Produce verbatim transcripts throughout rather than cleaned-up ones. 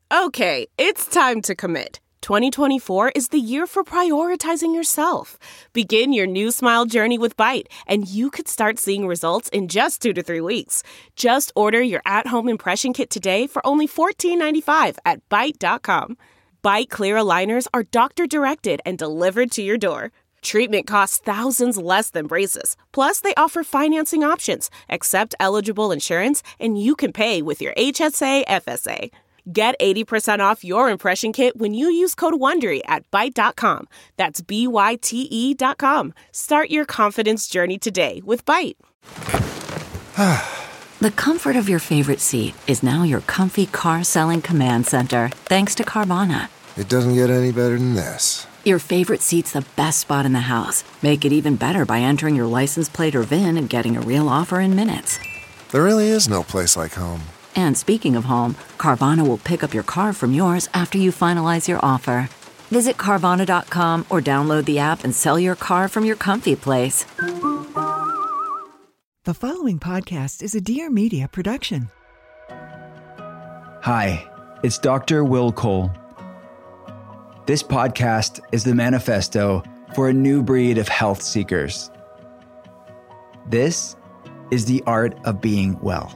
Okay, it's time to commit. twenty twenty-four is the year for prioritizing yourself. Begin your new smile journey with Byte, and you could start seeing results in just two to three weeks. Just order your at-home impression kit today for only fourteen ninety-five at byte dot com. Byte clear aligners are doctor-directed and delivered to your door. Treatment costs thousands less than braces. Plus, they offer financing options, accept eligible insurance, and you can pay with your H S A F S A. Get eighty percent off your impression kit when you use code WONDERY at byte dot com. That's B Y T E dot com. Start your confidence journey today with Byte. The comfort of your favorite seat is now your comfy car selling command center, thanks to Carvana. It doesn't get any better than this. Your favorite seat's the best spot in the house. Make it even better by entering your license plate or V I N and getting a real offer in minutes. There really is no place like home. And speaking of home, Carvana will pick up your car from yours after you finalize your offer. Visit Carvana dot com or download the app and sell your car from your comfy place. The following podcast is a Dear Media production. Hi, it's Doctor Will Cole. This podcast is the manifesto for a new breed of health seekers. This is the art of being well.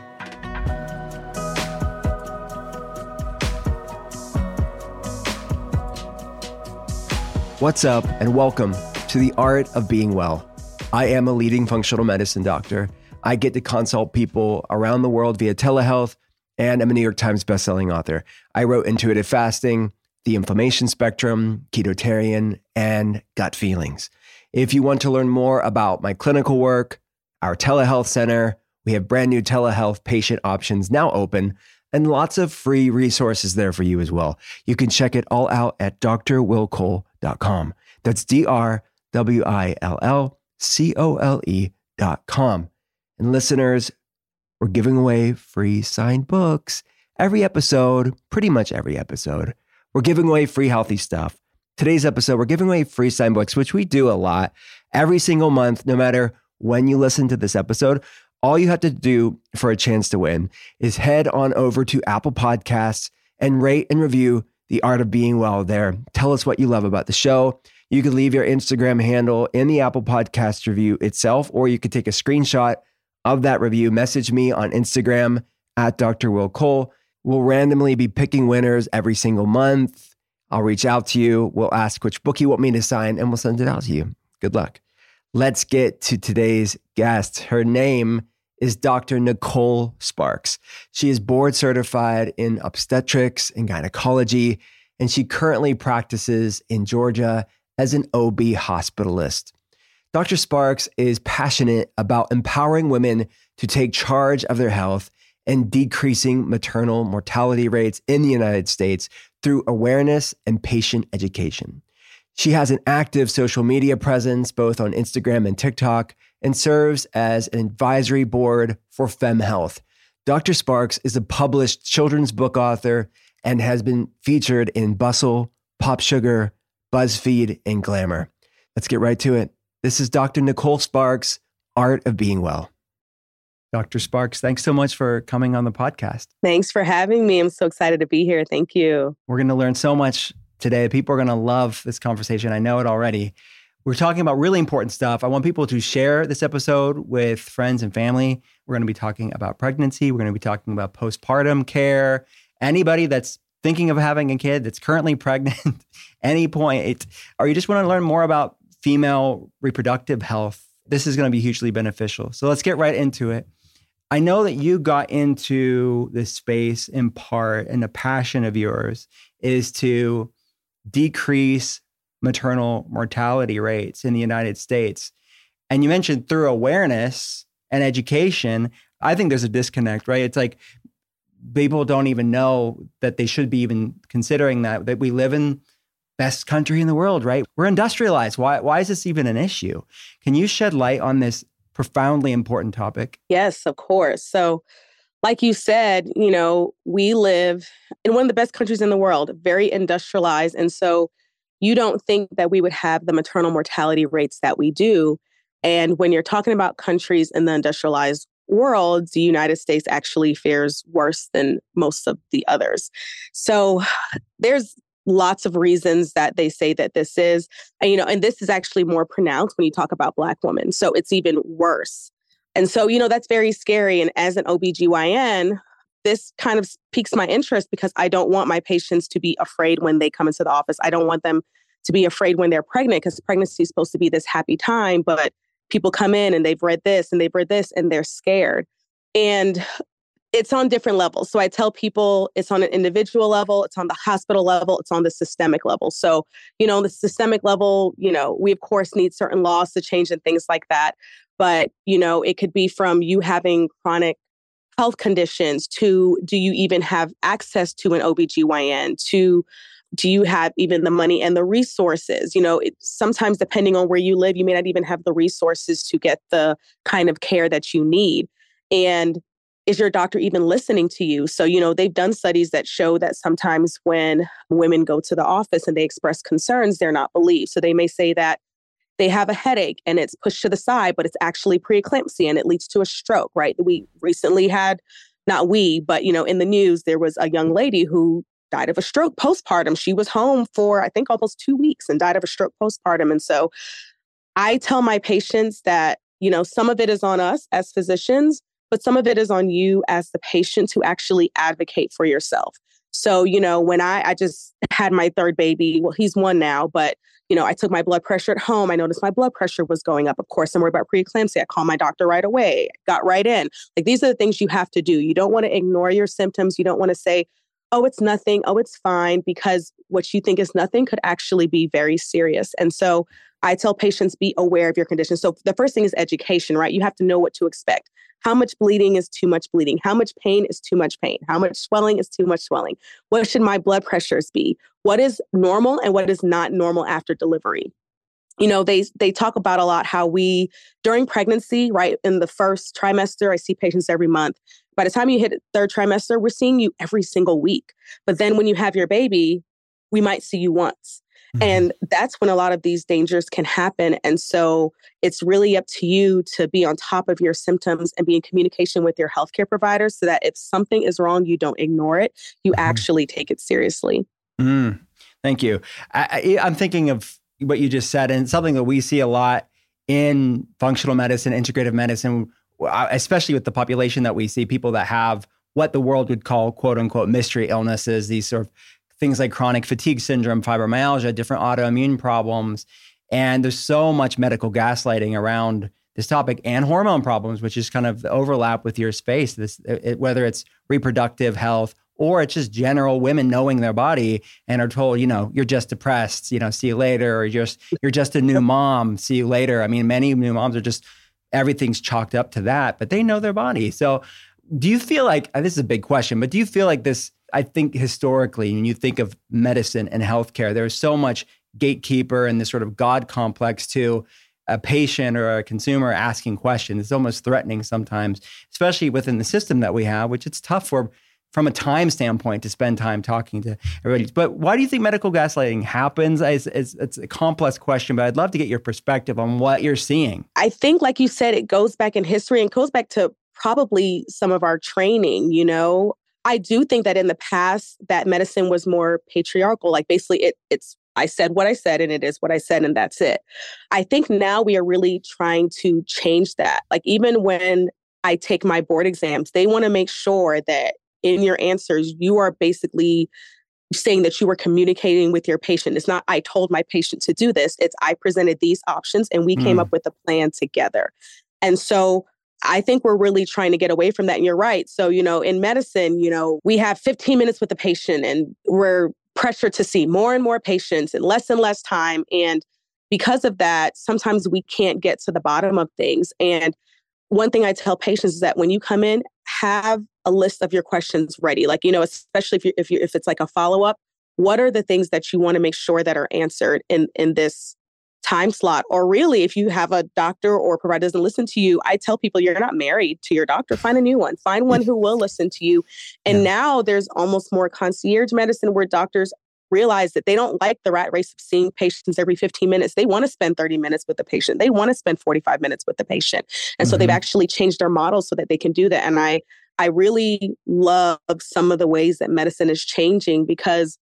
What's up, and welcome to the art of being well. I am a leading functional medicine doctor. I get to consult people around the world via telehealth, and I'm a New York Times bestselling author. I wrote Intuitive Fasting, The Inflammation Spectrum, Ketotarian, and Gut Feelings. If you want to learn more about my clinical work, our telehealth center, we have brand new telehealth patient options now open, and lots of free resources there for you as well. You can check it all out at d r will cole dot com. That's D R W I L L C O L E dot com. And listeners, we're giving away free signed books every episode, pretty much every episode. We're giving away free healthy stuff. Today's episode, we're giving away free signed books, which we do a lot every single month, no matter when you listen to this episode. All you have to do for a chance to win is head on over to Apple Podcasts and rate and review The Art of Being Well there. Tell us what you love about the show. You can leave your Instagram handle in the Apple Podcast review itself, or you could take a screenshot of that review. Message me on Instagram at Doctor Will Cole. We'll randomly be picking winners every single month. I'll reach out to you. We'll ask which book you want me to sign, and we'll send it out to you. Good luck. Let's get to today's guest. Her name is Doctor Nicole Sparks. She is board certified in obstetrics and gynecology, and she currently practices in Georgia as an O B hospitalist. Doctor Sparks is passionate about empowering women to take charge of their health and decreasing maternal mortality rates in the United States through awareness and patient education. She has an active social media presence both on Instagram and TikTok, and serves as an advisory board for FemHealth. Doctor Sparks is a published children's book author and has been featured in Bustle, Pop Sugar, BuzzFeed, and Glamour. Let's get right to it. This is Doctor Nicole Sparks, Art of Being Well. Doctor Sparks, thanks so much for coming on the podcast. Thanks for having me. I'm so excited to be here. Thank you. We're going to learn so much today. People are going to love this conversation. I know it already. We're talking about really important stuff. I want people to share this episode with friends and family. We're going to be talking about pregnancy. We're going to be talking about postpartum care. Anybody that's thinking of having a kid that's currently pregnant, any point, or you just want to learn more about female reproductive health, this is going to be hugely beneficial. So let's get right into it. I know that you got into this space in part, and a passion of yours is to decrease maternal mortality rates in the United States. And you mentioned through awareness and education. I think there's a disconnect, right? It's like people don't even know that they should be even considering that, that we live in best country in the world, right? We're industrialized. Why, why is this even an issue? Can you shed light on this profoundly important topic? Yes, of course. So like you said, you know, we live in one of the best countries in the world, very industrialized. And so you don't think that we would have the maternal mortality rates that we do. And when you're talking about countries in the industrialized world, the United States actually fares worse than most of the others. So there's lots of reasons that they say that this is, and, you know, and this is actually more pronounced when you talk about Black women. So it's even worse. And so, you know, that's very scary. And as an O B G Y N, this kind of piques my interest because I don't want my patients to be afraid when they come into the office. I don't want them to be afraid when they're pregnant, because pregnancy is supposed to be this happy time, but people come in and they've read this and they've read this and they're scared. And it's on different levels. So I tell people it's on an individual level, it's on the hospital level, it's on the systemic level. So, you know, the systemic level, you know, we of course need certain laws to change and things like that. But, you know, it could be from you having chronic health conditions to do you even have access to an O B G Y N, to do you have even the money and the resources? You know, it, sometimes depending on where you live, you may not even have the resources to get the kind of care that you need. And is your doctor even listening to you? So, you know, they've done studies that show that sometimes when women go to the office and they express concerns, they're not believed. So they may say that they have a headache and it's pushed to the side, but it's actually preeclampsia and it leads to a stroke, right? We recently had, not we, but, you know, in the news, there was a young lady who died of a stroke postpartum. She was home for, I think, almost two weeks and died of a stroke postpartum. And so I tell my patients that, you know, some of it is on us as physicians, but some of it is on you as the patient to actually advocate for yourself. So, you know, when I, I just had my third baby, well, he's one now, but, you know, I took my blood pressure at home. I noticed my blood pressure was going up. Of course, I'm worried about preeclampsia. I called my doctor right away, got right in. Like, these are the things you have to do. You don't want to ignore your symptoms. You don't want to say, oh, it's nothing. Oh, it's fine. Because what you think is nothing could actually be very serious. And so I tell patients, be aware of your condition. So the first thing is education, right? You have to know what to expect. How much bleeding is too much bleeding? How much pain is too much pain? How much swelling is too much swelling? What should my blood pressures be? What is normal and what is not normal after delivery? You know, they they talk about a lot how we, during pregnancy, right, in the first trimester, I see patients every month. By the time you hit third trimester, we're seeing you every single week. But then when you have your baby, we might see you once. Mm-hmm. And that's when a lot of these dangers can happen. And so it's really up to you to be on top of your symptoms and be in communication with your healthcare providers so that if something is wrong, you don't ignore it. You mm-hmm. actually take it seriously. Mm, thank you. I, I, I'm thinking of what you just said, and something that we see a lot in functional medicine, integrative medicine, especially with the population that we see, people that have what the world would call quote unquote mystery illnesses, these sort of things like chronic fatigue syndrome, fibromyalgia, different autoimmune problems. And there's so much medical gaslighting around this topic, and hormone problems, which is kind of the overlap with your space, this, it, whether it's reproductive health or it's just general women knowing their body and are told, you know, you're just depressed, you know, see you later, or you're just, you're just a new mom, see you later. I mean, many new moms are just, everything's chalked up to that, but they know their body. So do you feel like, this is a big question, but do you feel like this, I think historically, when you think of medicine and healthcare, there's so much gatekeeper and this sort of God complex to a patient or a consumer asking questions. It's almost threatening sometimes, especially within the system that we have, which it's tough for, from a time standpoint, to spend time talking to everybody. But why do you think medical gaslighting happens? It's, it's, it's a complex question, but I'd love to get your perspective on what you're seeing. I think, like you said, it goes back in history and goes back to probably some of our training, you know? I do think that in the past that medicine was more patriarchal. Like basically it, it's, I said what I said and it is what I said and that's it. I think now we are really trying to change that. Like even when I take my board exams, they want to make sure that in your answers, you are basically saying that you were communicating with your patient. It's not, I told my patient to do this. It's, I presented these options and we mm. came up with a plan together. And so I think we're really trying to get away from that. And you're right. So, you know, in medicine, you know, we have fifteen minutes with the patient and we're pressured to see more and more patients in less and less time. And because of that, sometimes we can't get to the bottom of things. And one thing I tell patients is that when you come in, have a list of your questions ready. Like, you know, especially if you if you if it's like a follow-up, what are the things that you want to make sure that are answered in in this time slot? Or really, if you have a doctor or provider doesn't listen to you, I tell people you're not married to your doctor. Find a new one. Find one who will listen to you. And yeah. now there's almost more concierge medicine where doctors realize that they don't like the rat race of seeing patients every fifteen minutes. They want to spend thirty minutes with the patient. They want to spend forty-five minutes with the patient. And mm-hmm. so they've actually changed their models so that they can do that. And I, I really love some of the ways that medicine is changing, because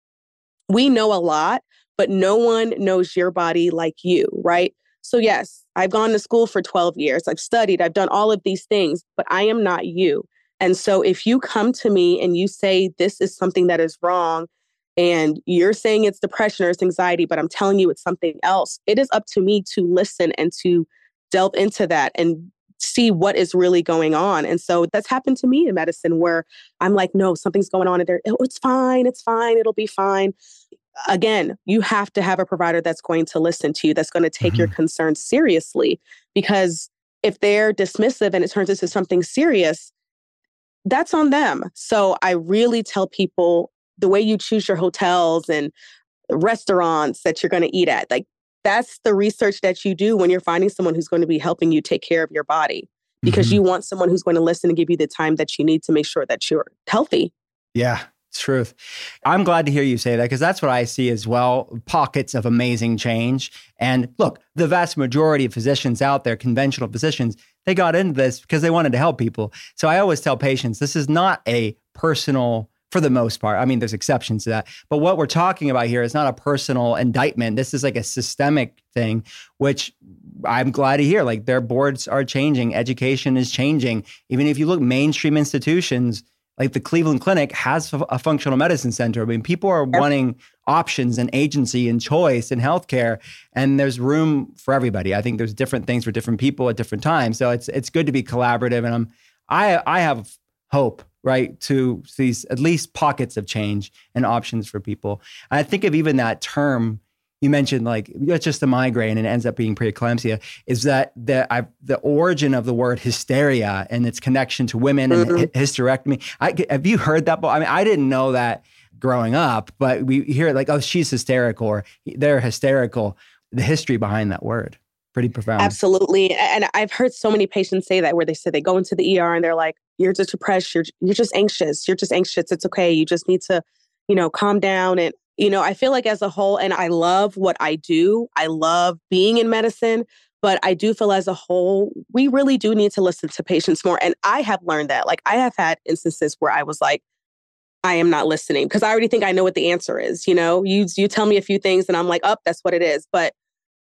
we know a lot, but no one knows your body like you, right? So yes, I've gone to school for twelve years. I've studied, I've done all of these things, but I am not you. And so if you come to me and you say, this is something that is wrong, and you're saying it's depression or it's anxiety, but I'm telling you it's something else, it is up to me to listen and to delve into that and see what is really going on. And so that's happened to me in medicine, where I'm like, no, something's going on in there. Oh, it's fine. It's fine. It'll be fine. Again, you have to have a provider that's going to listen to you, that's going to take mm-hmm. your concerns seriously, because if they're dismissive and it turns into something serious, that's on them. So I really tell people, the way you choose your hotels and restaurants that you're going to eat at, like, that's the research that you do when you're finding someone who's going to be helping you take care of your body, because mm-hmm. you want someone who's going to listen and give you the time that you need to make sure that you're healthy. Yeah, it's truth. I'm glad to hear you say that, because that's what I see as well. Pockets of amazing change. And look, the vast majority of physicians out there, conventional physicians, they got into this because they wanted to help people. So I always tell patients, this is not a personal, for the most part. I mean, there's exceptions to that. But what we're talking about here is not a personal indictment. This is like a systemic thing, which I'm glad to hear. Like, their boards are changing. Education is changing. Even if you look mainstream institutions, like the Cleveland Clinic has a functional medicine center. I mean, people are yep. wanting options and agency and choice in healthcare, and there's room for everybody. I think there's different things for different people at different times. So it's it's good to be collaborative. And I'm I I have hope, right, to these at least pockets of change and options for people. And I think of even that term you mentioned, like, it's just a migraine and it ends up being preeclampsia, is that the I, the origin of the word hysteria and its connection to women mm-hmm. and hysterectomy. I, have you heard that? I mean, I didn't know that growing up, but we hear it like, oh, she's hysterical or they're hysterical. The history behind that word, pretty profound. Absolutely. And I've heard so many patients say that, where they say they go into the E R and they're like, you're just depressed. You're, you're just anxious. You're just anxious. It's okay. You just need to, you know, calm down. And you know, I feel like as a whole, and I love what I do, I love being in medicine, but I do feel as a whole, we really do need to listen to patients more. And I have learned that. Like, I have had instances where I was like, I am not listening, because I already think I know what the answer is. You know, you, you tell me a few things and I'm like, oh, that's what it is. But,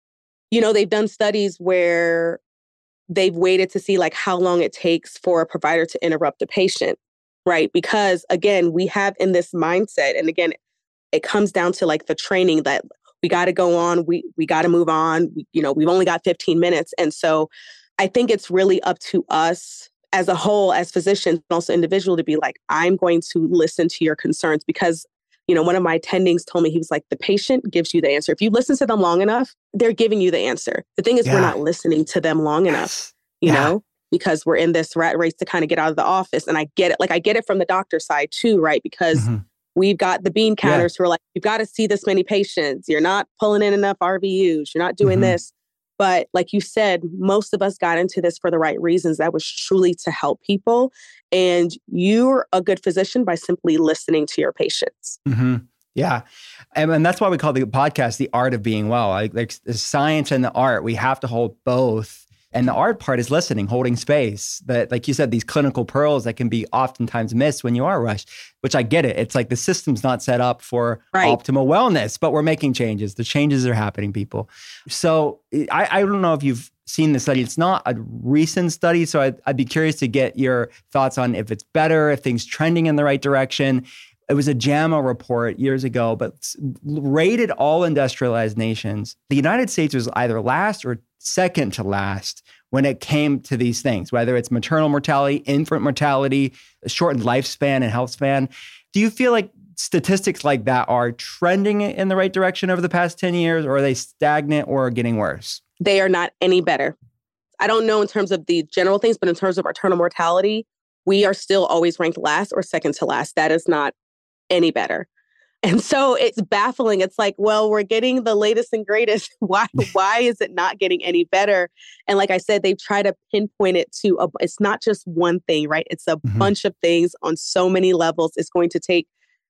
you know, they've done studies where they've waited to see like how long it takes for a provider to interrupt a patient, right? Because again, we have in this mindset, and again, it comes down to like the training that we got to go on. We we got to move on. We, you know, we've only got fifteen minutes. And so I think it's really up to us as a whole, as physicians, and also individual, to be like, I'm going to listen to your concerns, because, you know, one of my attendings told me, he was like, the patient gives you the answer. If you listen to them long enough, they're giving you the answer. The thing is, yeah. we're not listening to them long yes. enough, you yeah. know, because we're in this rat race to kind of get out of the office. And I get it. Like, I get it from the doctor side too, right? Because mm-hmm. we've got the bean counters yeah. who are like, you've got to see this many patients. You're not pulling in enough R V Us. You're not doing mm-hmm. this. But like you said, most of us got into this for the right reasons. That was truly to help people. And you're a good physician by simply listening to your patients. Mm-hmm. Yeah. And, and that's why we call the podcast The Art of Being Well. Like, like the science and the art, we have to hold both. And the art part is listening, holding space. That, like you said, these clinical pearls that can be oftentimes missed when you are rushed, which I get it. It's like the system's not set up for right. optimal wellness, but we're making changes. The changes are happening, people. So I, I don't know if you've seen the study. It's not a recent study, so I'd, I'd be curious to get your thoughts on if it's better, if things trending in the right direction. It was a JAMA report years ago, but rated all industrialized nations. The United States was either last or second to last when it came to these things, whether it's maternal mortality, infant mortality, shortened lifespan and health span. Do you feel like statistics like that are trending in the right direction over the past ten years, or are they stagnant or getting worse? They are not any better. I don't know in terms of the general things, but in terms of maternal mortality, we are still always ranked last or second to last. That is not any better. And so it's baffling. It's like, well, we're getting the latest and greatest. Why, why is it not getting any better? And like I said, they've tried to pinpoint it to, a, it's not just one thing, right? It's a mm-hmm. bunch of things on so many levels. It's going to take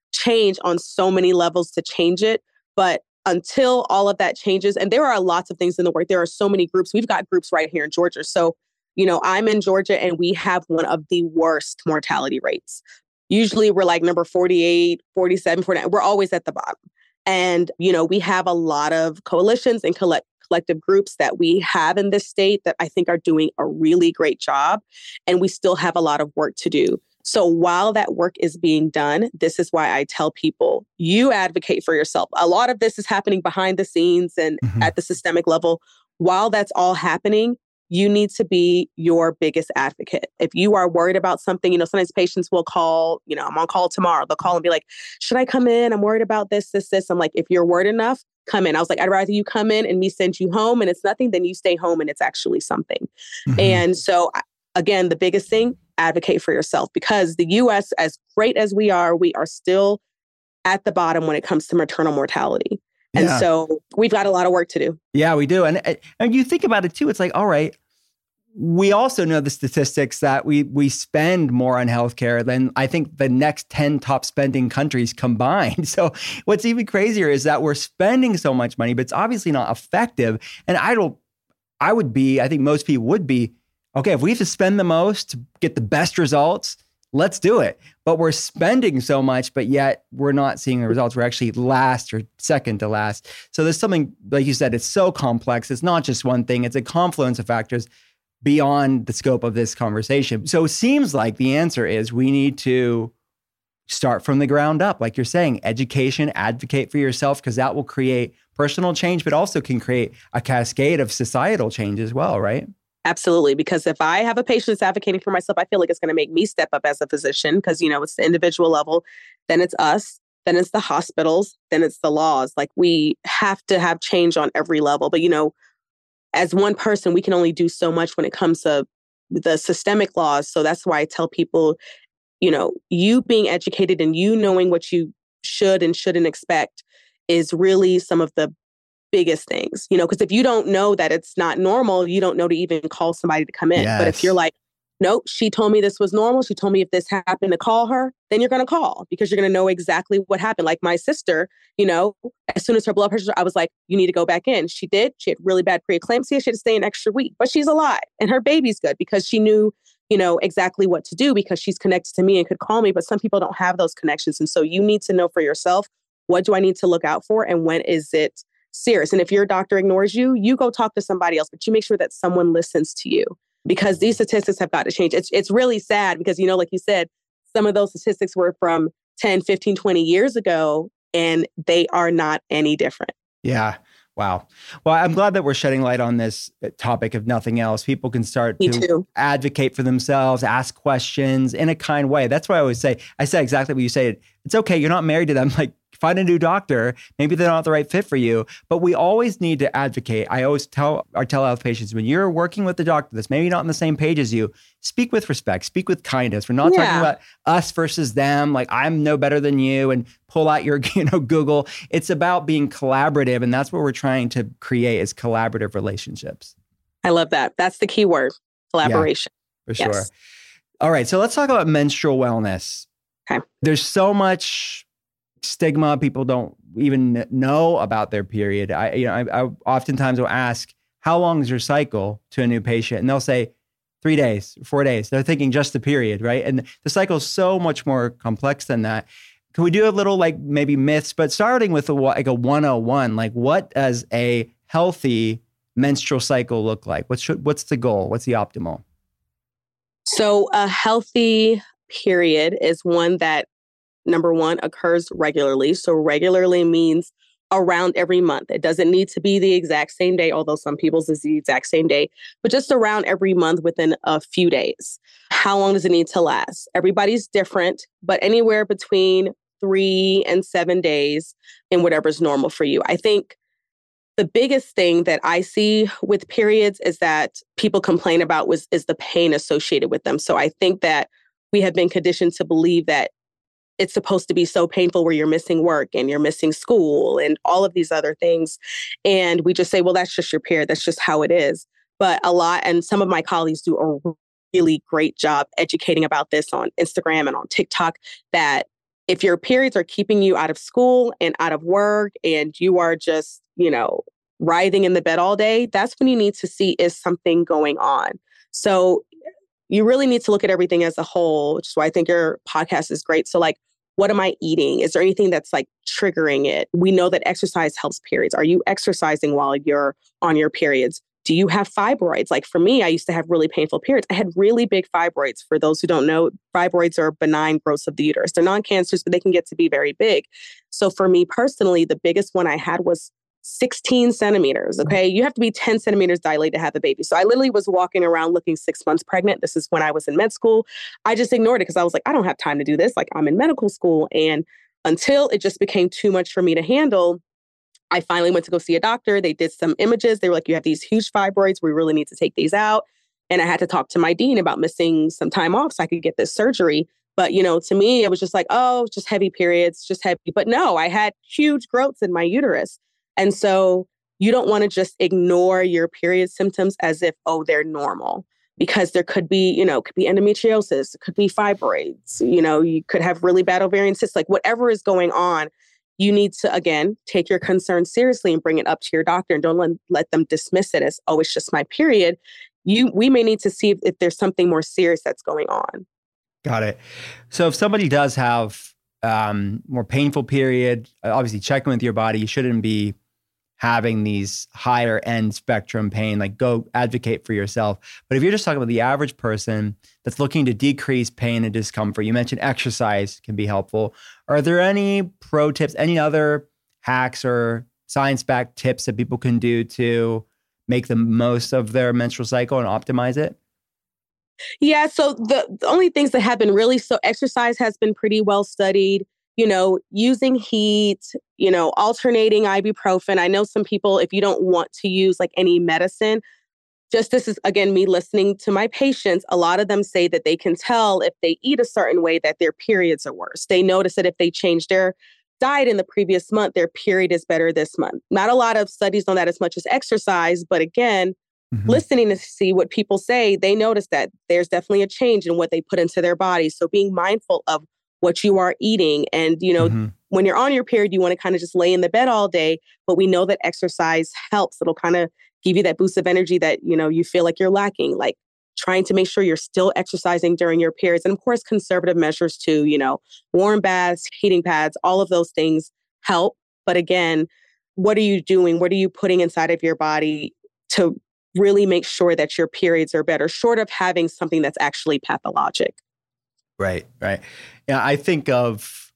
change on so many levels to change it. But until all of that changes, and there are lots of things in the work, there are so many groups. We've got groups right here in Georgia. So, you know, I'm in Georgia and we have one of the worst mortality rates. Usually we're like number forty-eight, forty-seven, forty-nine. We're always at the bottom. And, you know, we have a lot of coalitions and collect, collective groups that we have in this state that I think are doing a really great job. And we still have a lot of work to do. So while that work is being done, this is why I tell people, you advocate for yourself. A lot of this is happening behind the scenes and mm-hmm. at the systemic level. While that's all happening, you need to be your biggest advocate. If you are worried about something, you know, sometimes patients will call, you know, I'm on call tomorrow. They'll call and be like, should I come in? I'm worried about this, this, this. I'm like, if you're worried enough, come in. I was like, I'd rather you come in and me send you home and it's nothing than you stay home and it's actually something. Mm-hmm. And so again, the biggest thing, advocate for yourself, because the U S, as great as we are, we are still at the bottom when it comes to maternal mortality. And yeah. so we've got a lot of work to do. Yeah, we do. And, and you think about it too, it's like, all right, we also know the statistics that we we spend more on healthcare than I think the next ten top spending countries combined. So what's even crazier is that we're spending so much money, but it's obviously not effective. And I don't, I would be, I think most people would be, okay, if we have to spend the most to get the best results, let's do it. But we're spending so much, but yet we're not seeing the results. We're actually last or second to last. So there's something, like you said, it's so complex. It's not just one thing. It's a confluence of factors beyond the scope of this conversation. So it seems like the answer is we need to start from the ground up. Like you're saying, education, advocate for yourself, because that will create personal change, but also can create a cascade of societal change as well, right? Absolutely. Because if I have a patient that's advocating for myself, I feel like it's going to make me step up as a physician because, you know, it's the individual level, then it's us, then it's the hospitals, then it's the laws. Like we have to have change on every level. But, you know, as one person, we can only do so much when it comes to the systemic laws. So that's why I tell people, you know, you being educated and you knowing what you should and shouldn't expect is really some of the biggest things, you know, because if you don't know that it's not normal, you don't know to even call somebody to come in. Yes. But if you're like, nope, she told me this was normal. She told me if this happened to call her, then you're going to call because you're going to know exactly what happened. Like my sister, you know, as soon as her blood pressure, I was like, you need to go back in. She did. She had really bad preeclampsia. She had to stay an extra week, but she's alive and her baby's good because she knew, you know, exactly what to do because she's connected to me and could call me. But some people don't have those connections. And so you need to know for yourself, what do I need to look out for? And when is it serious? And if your doctor ignores you, you go talk to somebody else, but you make sure that someone listens to you. Because these statistics have got to change. It's it's really sad because, you know, like you said, some of those statistics were from ten, fifteen, twenty years ago, and they are not any different. Yeah. Wow. Well, I'm glad that we're shedding light on this topic, if nothing else. People can start Me to too. advocate for themselves, ask questions in a kind way. That's why I always say, I say exactly what you say. It's okay. You're not married to them. Like, find a new doctor. Maybe they're not the right fit for you, but we always need to advocate. I always tell our telehealth patients, when you're working with the doctor that's maybe not on the same page as you, speak with respect, speak with kindness. We're not Yeah. talking about us versus them. Like, I'm no better than you and pull out your, you know, Google. It's about being collaborative. And that's what we're trying to create is collaborative relationships. I love that. That's the key word, collaboration. Yeah, for Yes. sure. All right. So let's talk about menstrual wellness. Okay. There's so much stigma. People don't even know about their period. I, you know, I, I oftentimes will ask, how long is your cycle to a new patient? And they'll say three days, four days. They're thinking just the period, right? And the cycle is so much more complex than that. Can we do a little like maybe myths, but starting with a, like a one oh one, like what does a healthy menstrual cycle look like? What's, what's the goal? What's the optimal? So a healthy period is one that, number one, occurs regularly. So regularly means around every month. It doesn't need to be the exact same day, although some people's is the exact same day, but just around every month within a few days. How long does it need to last? Everybody's different, but anywhere between three and seven days in whatever's normal for you. I think the biggest thing that I see with periods is that people complain about was is the pain associated with them. So I think that we have been conditioned to believe that it's supposed to be so painful where you're missing work and you're missing school and all of these other things. And we just say, well, that's just your period. That's just how it is. But a lot, and some of my colleagues do a really great job educating about this on Instagram and on TikTok, that If your periods are keeping you out of school and out of work and you are just, you know, writhing in the bed all day, that's when you need to see, is something going on? So you really need to look at everything as a whole, which is why I think your podcast is great. So like, what am I eating? Is there anything that's like triggering it? We know that exercise helps periods. Are you exercising while you're on your periods? Do you have fibroids? Like for me, I used to have really painful periods. I had really big fibroids. For those who don't know, fibroids are benign growths of the uterus. They're non-cancerous, but they can get to be very big. So for me personally, the biggest one I had was sixteen centimeters. Okay. You have to be ten centimeters dilated to have a baby. So I literally was walking around looking six months pregnant. This is when I was in med school. I just ignored it because I was like, I don't have time to do this. Like I'm in medical school. And until it just became too much for me to handle, I finally went to go see a doctor. They did some images. They were like, you have these huge fibroids. We really need to take these out. And I had to talk to my dean about missing some time off so I could get this surgery. But, you know, to me, it was just like, oh, just heavy periods, just heavy. But no, I had huge growths in my uterus. And so you don't want to just ignore your period symptoms as if, oh, they're normal, because there could be, you know, could be endometriosis, it could be fibroids, you know, you could have really bad ovarian cysts, like whatever is going on. You need to, again, take your concerns seriously and bring it up to your doctor, and don't let, let them dismiss it as, oh, it's just my period. You, we may need to see if, if there's something more serious that's going on. Got it. So if somebody does have um, more painful period, obviously checking with your body, you shouldn't be having these higher end spectrum pain, like go advocate for yourself. But if you're just talking about the average person that's looking to decrease pain and discomfort, you mentioned exercise can be helpful. Are there any pro tips, any other hacks or science-backed tips that people can do to make the most of their menstrual cycle and optimize it? Yeah, so the, the only things that have been really, so exercise has been pretty well studied. You know, using heat, you know, alternating ibuprofen. I know some people, if you don't want to use like any medicine, just this is, again, me listening to my patients, a lot of them say that they can tell if they eat a certain way that their periods are worse. They notice that if they change their diet in the previous month, their period is better this month. Not a lot of studies on that as much as exercise, but again, mm-hmm. listening to see what people say, they notice that there's definitely a change in what they put into their body. So being mindful of what you are eating. And, you know, mm-hmm. when you're on your period, you want to kind of just lay in the bed all day, but we know that exercise helps. It'll kind of give you that boost of energy that, you know, you feel like you're lacking, like trying to make sure you're still exercising during your periods. And of course, conservative measures too, you know, warm baths, heating pads, all of those things help. But again, what are you doing? What are you putting inside of your body to really make sure that your periods are better, short of having something that's actually pathologic? Right, right. Yeah, I think of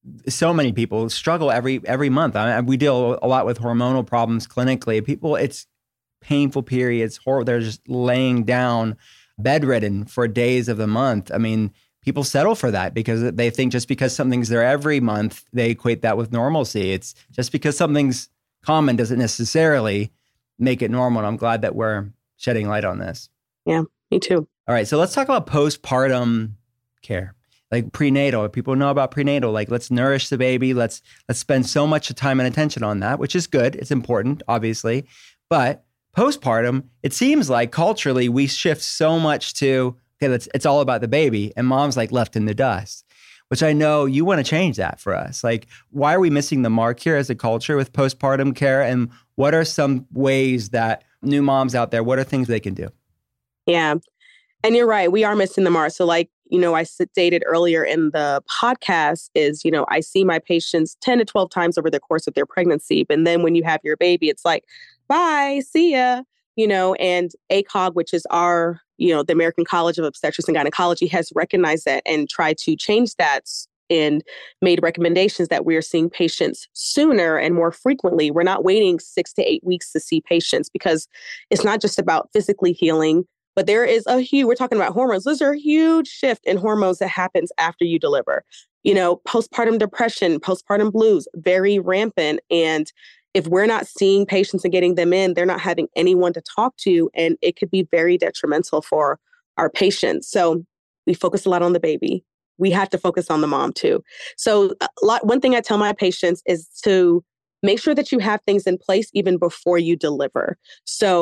so many people struggle every every month. I mean, we deal a lot with hormonal problems clinically. People, it's painful periods. Hor- they're just laying down, bedridden for days of the month. I mean, people settle for that because they think just because something's there every month, they equate that with normalcy. It's just because something's common doesn't necessarily make it normal. And I'm glad that we're shedding light on this. Yeah, me too. All right, so let's talk about postpartum care, like prenatal. People know about prenatal, like let's nourish the baby. Let's let's spend so much time and attention on that, which is good. It's important, obviously. But postpartum, it seems like culturally we shift so much to, okay, let's, it's all about the baby, and mom's like left in the dust, which I know you want to change that for us. Like, why are we missing the mark here as a culture with postpartum care? And what are some ways that new moms out there, what are things they can do? Yeah. And you're right. We are missing the mark. So like, you know, I stated earlier in the podcast is, you know, I see my patients ten to twelve times over the course of their pregnancy. But then when you have your baby, it's like, bye, see ya, you know, and A C O G, which is our, you know, the American College of Obstetrics and Gynecology, has recognized that and tried to change that and made recommendations that we're seeing patients sooner and more frequently. We're not waiting six to eight weeks to see patients, because it's not just about physically healing, but there is a huge, we're talking about hormones. There's a huge shift in hormones that happens after you deliver. You know, postpartum depression, postpartum blues, very rampant. And if we're not seeing patients and getting them in, they're not having anyone to talk to. And it could be very detrimental for our patients. So we focus a lot on the baby. We have to focus on the mom too. So a lot, one thing I tell my patients is to make sure that you have things in place even before you deliver. So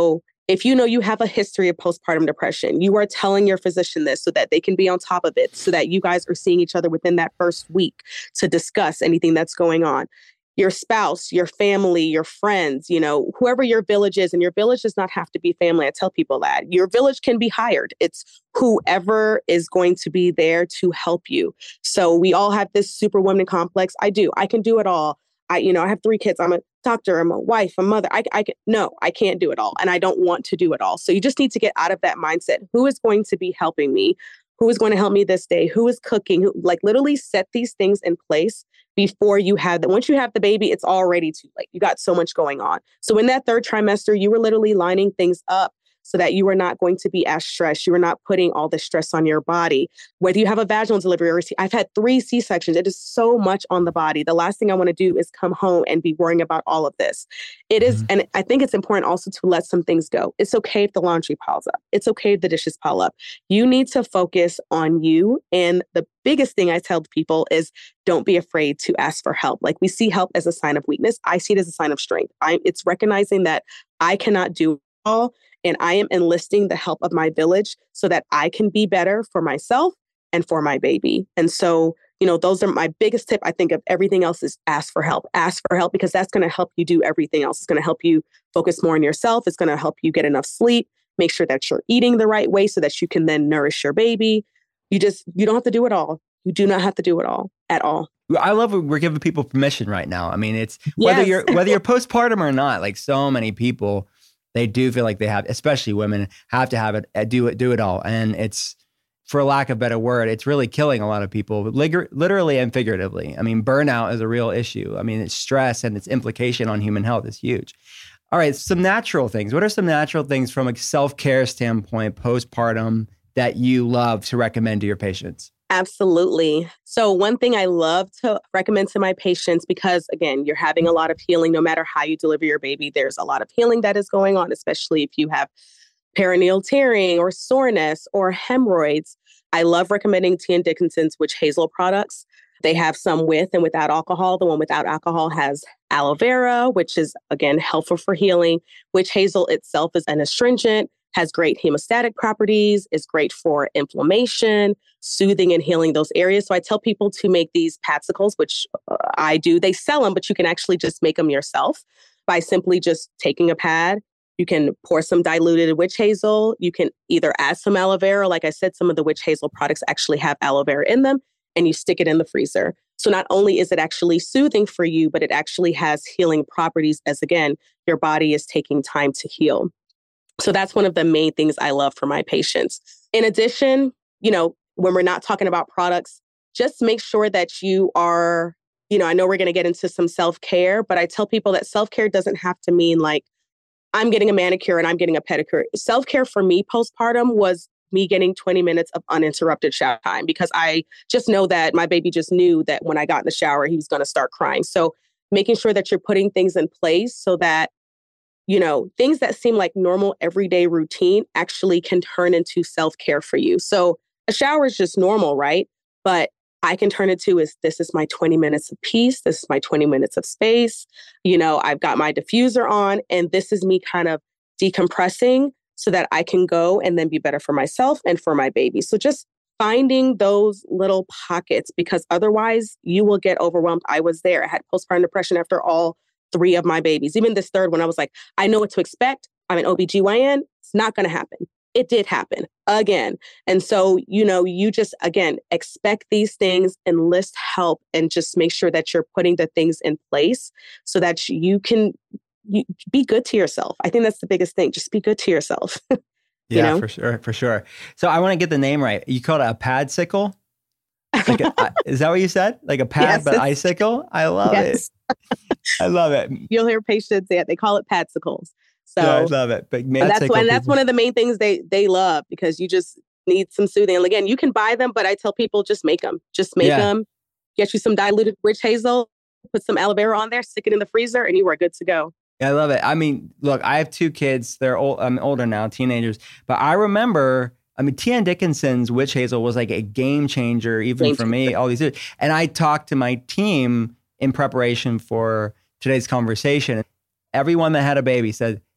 If you know you have a history of postpartum depression, you are telling your physician this so that they can be on top of it, so that you guys are seeing each other within that first week to discuss anything that's going on. Your spouse, your family, your friends, you know, whoever your village is, and your village does not have to be family. I tell people that your village can be hired. It's whoever is going to be there to help you. So we all have this superwoman complex. I do. I can do it all. I, you know, I have three kids. I'm a doctor. I'm a wife, a mother. I, I can, no, I can't do it all. And I don't want to do it all. So you just need to get out of that mindset. Who is going to be helping me? Who is going to help me this day? Who is cooking? Who, like literally set these things in place before you have that. Once you have the baby, it's already too late. You got so much going on. So in that third trimester, you were literally lining things up so that you are not going to be as stressed. You are not putting all the stress on your body. Whether you have a vaginal delivery or C- I've had three C-sections. It is so much on the body. The last thing I want to do is come home and be worrying about all of this. It is, mm-hmm. and I think it's important also to let some things go. It's okay if the laundry piles up. It's okay if the dishes pile up. You need to focus on you. And the biggest thing I tell people is don't be afraid to ask for help. Like we see help as a sign of weakness. I see it as a sign of strength. I, it's recognizing that I cannot do it all. And I am enlisting the help of my village so that I can be better for myself and for my baby. And so, you know, those are my biggest tip. I think of everything else is ask for help. Ask for help because that's going to help you do everything else. It's going to help you focus more on yourself. It's going to help you get enough sleep. Make sure that you're eating the right way so that you can then nourish your baby. You just, you don't have to do it all. You do not have to do it all at all. I love it. We're giving people permission right now. I mean, it's whether Yes. you're whether you're postpartum or not, like so many people, they do feel like they have, especially women, have to have it, do it, do it all. And it's, for lack of a better word, it's really killing a lot of people, literally and figuratively. I mean, burnout is a real issue. I mean, it's stress and its implication on human health is huge. All right, some natural things. What are some natural things from a self-care standpoint, postpartum, that you love to recommend to your patients? Absolutely. So one thing I love to recommend to my patients, because again, you're having a lot of healing, no matter how you deliver your baby, there's a lot of healing that is going on, especially if you have perineal tearing or soreness or hemorrhoids. I love recommending T and Dickinson's Witch Hazel products. They have some with and without alcohol. The one without alcohol has aloe vera, which is, again, helpful for healing. Witch Hazel itself is an astringent, has great hemostatic properties, is great for inflammation, soothing and healing those areas. So I tell people to make these patsicles, which uh, I do. They sell them, but you can actually just make them yourself by simply just taking a pad. You can pour some diluted witch hazel. You can either add some aloe vera. Like I said, some of the witch hazel products actually have aloe vera in them, and you stick it in the freezer. So not only is it actually soothing for you, but it actually has healing properties as, again, your body is taking time to heal. So that's one of the main things I love for my patients. In addition, you know, when we're not talking about products, just make sure that you are, you know, I know we're going to get into some self-care, but I tell people that self-care doesn't have to mean like, I'm getting a manicure and I'm getting a pedicure. Self-care for me postpartum was me getting twenty minutes of uninterrupted shower time, because I just know that my baby just knew that when I got in the shower, he was going to start crying. So making sure that you're putting things in place so that, you know, things that seem like normal everyday routine actually can turn into self-care for you. So a shower is just normal, right? But I can turn it to is this is my twenty minutes of peace. This is my twenty minutes of space. You know, I've got my diffuser on, and this is me kind of decompressing so that I can go and then be better for myself and for my baby. So just finding those little pockets, because otherwise you will get overwhelmed. I was there. I had postpartum depression after all three of my babies. Even this third one, I was like, I know what to expect. I'm an O B G Y N. It's not going to happen. It did happen again. And so, you know, you just, again, expect these things, enlist help, and just make sure that you're putting the things in place so that you can you, be good to yourself. I think that's the biggest thing. Just be good to yourself. you yeah, know? for sure. For sure. So I want to get the name right. You called it a padsicle? Like a, is that what you said? Like a pad, Yes, but it's- icicle? I love Yes. it. I love it. You'll hear patients, yeah, they call it padsicles. So yeah, I love it. But and that's padsicle and that's people- one of the main things they they love, because you just need some soothing. And again, you can buy them, but I tell people just make them. Just make Yeah. them. Get you some diluted witch hazel, put some aloe vera on there, stick it in the freezer, and you are good to go. I love it. I mean, look, I have two kids. They're old. I'm older now, teenagers. But I remember, I mean, T and Dickinson's Witch Hazel was like a game changer, even Game for me, all these years. And I talked to my team in preparation for today's conversation. Everyone that had a baby said,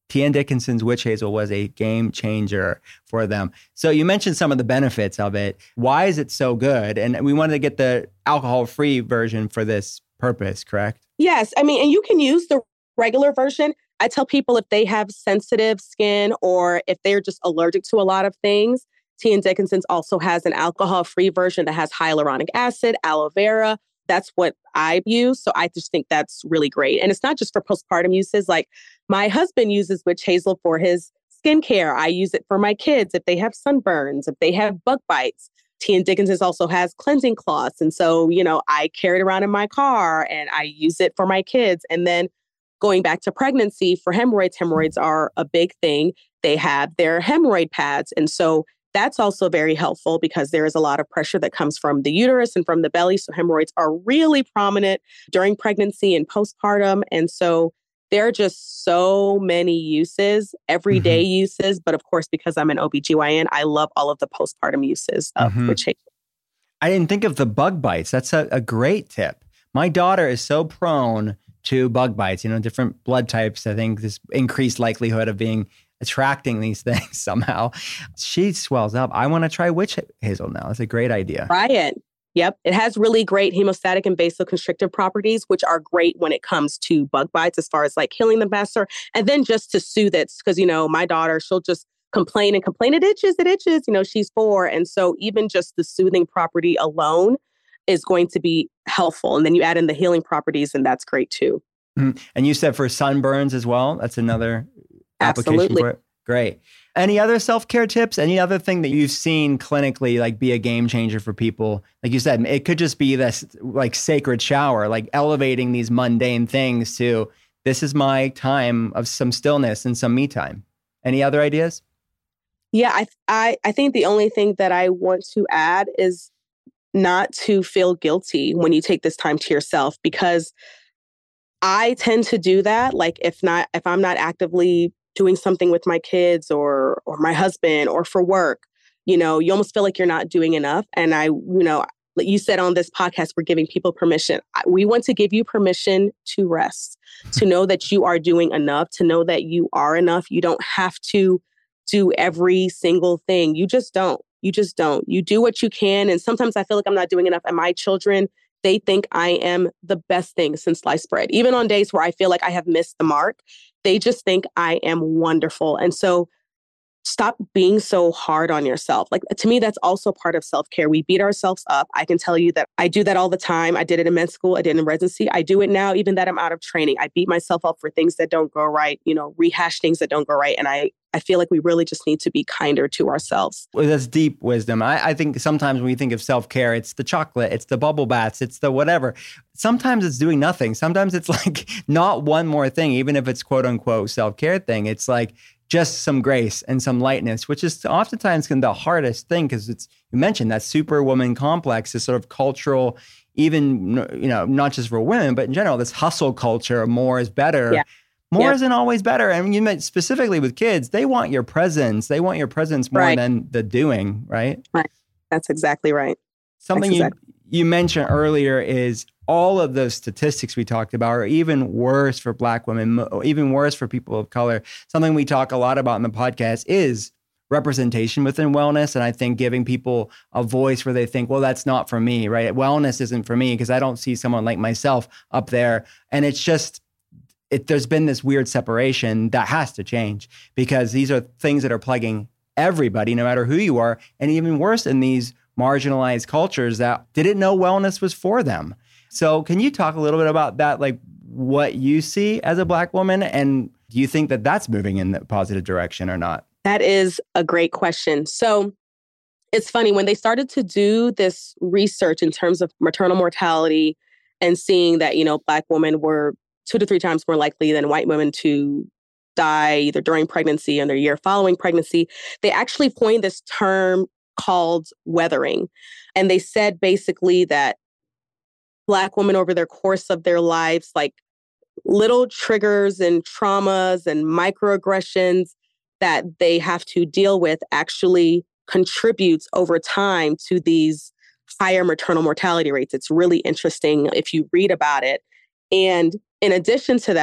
T N Dickinson's witch hazel was a game changer for them. So you mentioned some of the benefits of it. Why is it so good? And we wanted to get the alcohol-free version for this purpose, correct? Yes. I mean, and you can use the regular version. I tell people if they have sensitive skin or if they're just allergic to a lot of things, T N Dickinson's also has an alcohol-free version that has hyaluronic acid, aloe vera. That's what I use. So I just think that's really great. And it's not just for postpartum uses. Like my husband uses witch hazel for his skincare. I use it for my kids if they have sunburns, if they have bug bites. T N Dickinson's also has cleansing cloths. And so, you know, I carry it around in my car and I use it for my kids. And then going back to pregnancy for hemorrhoids, hemorrhoids are a big thing. They have their hemorrhoid pads. And so that's also very helpful because there is a lot of pressure that comes from the uterus and from the belly. So hemorrhoids are really prominent during pregnancy and postpartum. And so there are just so many uses, everyday mm-hmm. uses. But of course, because I'm an O B G Y N, I love all of the postpartum uses of mm-hmm. witch hazel. I didn't think of the bug bites. That's a, a great tip. My daughter is so prone to bug bites, you know, different blood types. I think this increased likelihood of being attracting these things somehow. She swells up. I want to try witch hazel now. It's a great idea. Try it. Yep. It has really great hemostatic and vasoconstrictive properties, which are great when it comes to bug bites as far as like killing them faster. And then just to soothe it, because, you know, my daughter, she'll just complain and complain. It itches, it itches. You know, she's four. And so even just the soothing property alone is going to be helpful. And then you add in the healing properties and that's great too. Mm-hmm. And you said for sunburns as well. That's another application Absolutely. For it. Great. Any other self-care tips? Any other thing that you've seen clinically like be a game changer for people? Like you said, it could just be this like sacred shower, like elevating these mundane things to this is my time of some stillness and some me time. Any other ideas? Yeah, I I I think the only thing that I want to add is not to feel guilty when you take this time to yourself, because I tend to do that. Like if not, if I'm not actively doing something with my kids or or my husband or for work, you know, you almost feel like you're not doing enough. And I, you know, like you said on this podcast, we're giving people permission. We want to give you permission to rest, to know that you are doing enough, to know that you are enough. You don't have to do every single thing. You just don't. You just don't. You do what you can. And sometimes I feel like I'm not doing enough. And my children, they think I am the best thing since sliced bread. Even on days where I feel like I have missed the mark, they just think I am wonderful. And so stop being so hard on yourself. Like, to me, that's also part of self-care. We beat ourselves up. I can tell you that I do that all the time. I did it in med school. I did it in residency. I do it now, even that I'm out of training. I beat myself up for things that don't go right, you know, rehash things that don't go right. And I, I feel like we really just need to be kinder to ourselves. Well, that's deep wisdom. I, I think sometimes when we think of self-care, it's the chocolate, it's the bubble baths, it's the whatever. Sometimes it's doing nothing. Sometimes it's like not one more thing, even if it's quote unquote self-care thing. It's like just some grace and some lightness, which is oftentimes the hardest thing because it's, you mentioned that superwoman complex, this sort of cultural, even, you know, not just for women, but in general, this hustle culture, more is better. Yeah. More yep. isn't always better. I mean, you meant specifically with kids, they want your presence. They want your presence more right. than the doing, right? Right. That's exactly right. Something That's exactly. you, you mentioned earlier is all of those statistics we talked about are even worse for Black women, even worse for people of color. Something we talk a lot about in the podcast is representation within wellness. And I think giving people a voice where they think, well, that's not for me, right? Wellness isn't for me because I don't see someone like myself up there. And it's just, it, there's been this weird separation that has to change because these are things that are plaguing everybody, no matter who you are. And even worse in these marginalized cultures that didn't know wellness was for them. So can you talk a little bit about that, like what you see as a Black woman? And do you think that that's moving in the positive direction or not? That is a great question. So it's funny, when they started to do this research in terms of maternal mortality and seeing that, you know, Black women were two to three times more likely than white women to die either during pregnancy or the year following pregnancy, they actually coined this term called weathering. And they said basically that Black women over their course of their lives, like little triggers and traumas and microaggressions that they have to deal with actually contributes over time to these higher maternal mortality rates. It's really interesting if you read about it. And in addition to that,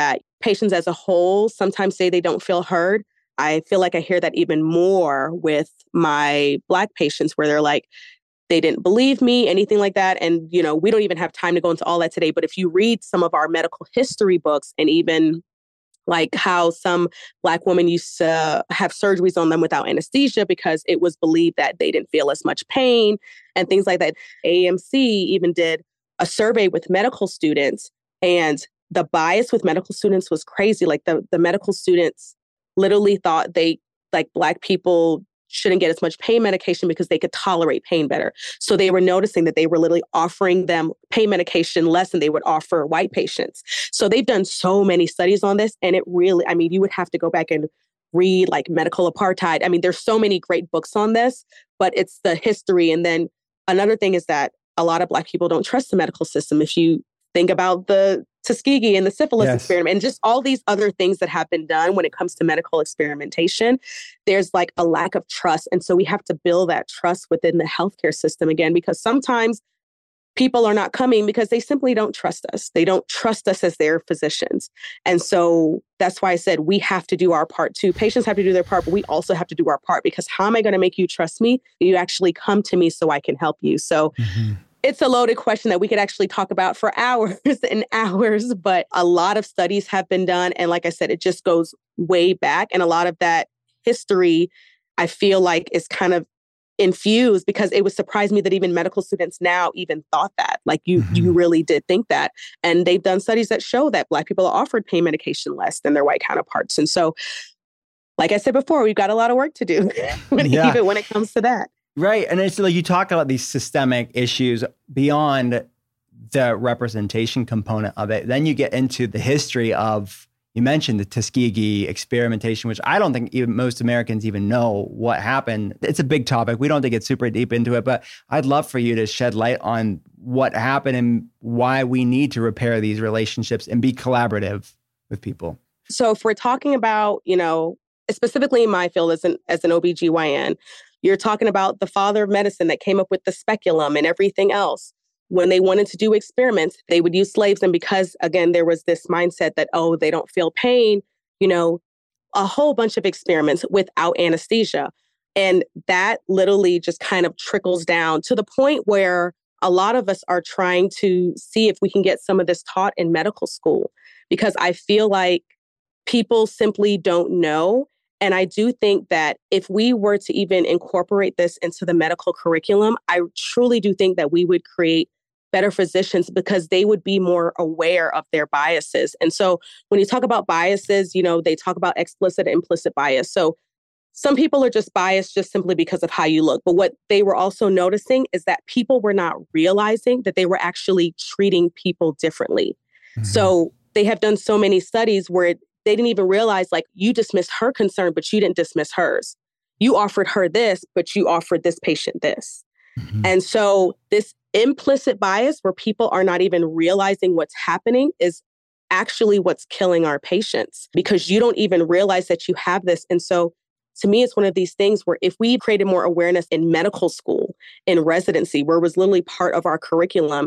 patients as a whole sometimes say they don't feel heard. I feel like I hear that even more with my Black patients where they're like, they didn't believe me, anything like that. And, you know, we don't even have time to go into all that today. But if you read some of our medical history books and even like how some Black women used to have surgeries on them without anesthesia because it was believed that they didn't feel as much pain and things like that. A M C even did a survey with medical students, and the bias with medical students was crazy. Like the, the medical students literally thought they, like Black people shouldn't get as much pain medication because they could tolerate pain better. So they were noticing that they were literally offering them pain medication less than they would offer white patients. So they've done so many studies on this. And it really, I mean, you would have to go back and read like Medical Apartheid. I mean, there's so many great books on this, but it's the history. And then another thing is that a lot of Black people don't trust the medical system. If you think about the Tuskegee and the syphilis Yes. experiment and just all these other things that have been done when it comes to medical experimentation, there's like a lack of trust. And so we have to build that trust within the healthcare system again, because sometimes people are not coming because they simply don't trust us. They don't trust us as their physicians. And so that's why I said we have to do our part too. Patients have to do their part, but we also have to do our part, because how am I going to make you trust me? You actually come to me so I can help you. So mm-hmm. It's a loaded question that we could actually talk about for hours and hours, but a lot of studies have been done. And like I said, it just goes way back. And a lot of that history, I feel like, is kind of infused, because it would surprise me that even medical students now even thought that. Like you, mm-hmm. you really did think that. And they've done studies that show that Black people are offered pain medication less than their white counterparts. And so, like I said before, we've got a lot of work to do, yeah. even when it comes to that. Right. And it's like you talk about these systemic issues beyond the representation component of it. Then you get into the history of, you mentioned the Tuskegee experimentation, which I don't think even most Americans even know what happened. It's a big topic. We don't have to get super deep into it, but I'd love for you to shed light on what happened and why we need to repair these relationships and be collaborative with people. So if we're talking about, you know, specifically in my field as an, as an O B G Y N, you're talking about the father of medicine that came up with the speculum and everything else. When they wanted to do experiments, they would use slaves. And because, again, there was this mindset that, oh, they don't feel pain, you know, a whole bunch of experiments without anesthesia. And that literally just kind of trickles down to the point where a lot of us are trying to see if we can get some of this taught in medical school, because I feel like people simply don't know. And I do think that if we were to even incorporate this into the medical curriculum, I truly do think that we would create better physicians, because they would be more aware of their biases. And so when you talk about biases, you know, they talk about explicit and implicit bias. So some people are just biased just simply because of how you look. But what they were also noticing is that people were not realizing that they were actually treating people differently. Mm-hmm. So they have done so many studies where it, they didn't even realize, like, you dismissed her concern, but you didn't dismiss hers. You offered her this, but you offered this patient this. Mm-hmm. And so this implicit bias, where people are not even realizing what's happening, is actually what's killing our patients, because you don't even realize that you have this. And so to me, it's one of these things where if we created more awareness in medical school, in residency, where it was literally part of our curriculum,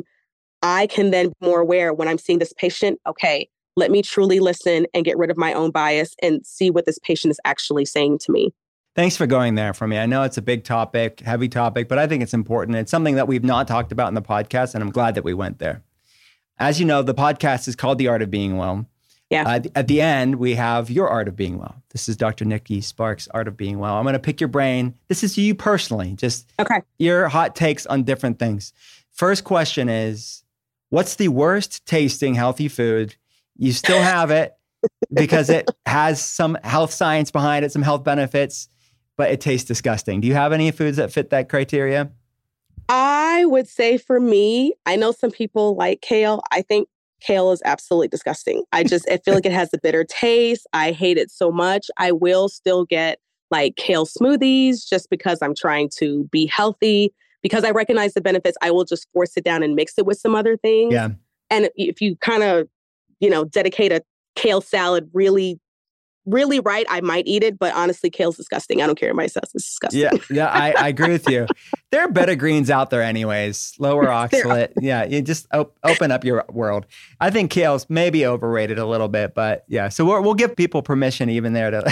I can then be more aware when I'm seeing this patient, okay, let me truly listen and get rid of my own bias and see what this patient is actually saying to me. Thanks for going there for me. I know it's a big topic, heavy topic, but I think it's important. It's something that we've not talked about in the podcast, and I'm glad that we went there. As you know, the podcast is called The Art of Being Well. Yeah. Uh, at the end, we have your Art of Being Well. This is Doctor Nikki Sparks' Art of Being Well. I'm going to pick your brain. This is you personally, just okay. your hot takes on different things. First question is, what's the worst tasting healthy food? You still have it because it has some health science behind it, some health benefits, but it tastes disgusting. Do you have any foods that fit that criteria? I would say for me, I know some people like kale. I think kale is absolutely disgusting. I just, I feel like it has a bitter taste. I hate it so much. I will still get like kale smoothies just because I'm trying to be healthy. Because I recognize the benefits, I will just force it down and mix it with some other things. Yeah. And if you kind of, you know, dedicate a kale salad really really right, I might eat it, but honestly, kale's disgusting. I don't care. My says it's disgusting. Yeah, yeah, I, I agree with you. There are better greens out there anyways. Lower oxalate. Yeah, you just op- open up your world. I think kale's maybe overrated a little bit, but yeah. So we're, we'll give people permission even there to